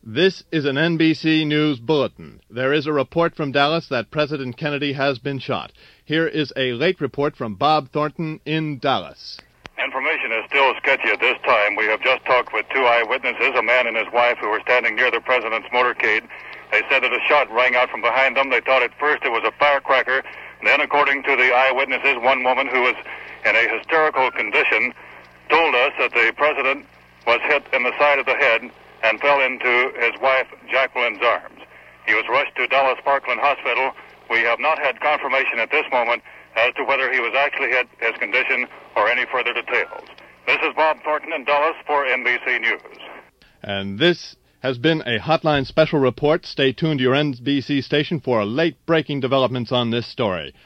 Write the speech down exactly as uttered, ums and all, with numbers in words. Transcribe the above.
This is an N B C News bulletin. There is a report from Dallas that President Kennedy has been shot. Here is a late report from Bob Thornton in Dallas. Information is still sketchy at this time. We have just talked with two eyewitnesses, a man and his wife, who were standing near the president's motorcade. They said that a shot rang out from behind them. They thought at first it was a firecracker. Then, according to the eyewitnesses, one woman who was in a hysterical condition told us that the president was hit in the side of the head and fell into his wife Jacqueline's arms. He was rushed to Dallas Parkland Hospital. We have not had confirmation at this moment as to whether he was actually hit, his condition, or any further details. This is Bob Thornton in Dallas for N B C News. And this has been a Hotline Special Report. Stay tuned to your N B C station for late-breaking developments on this story.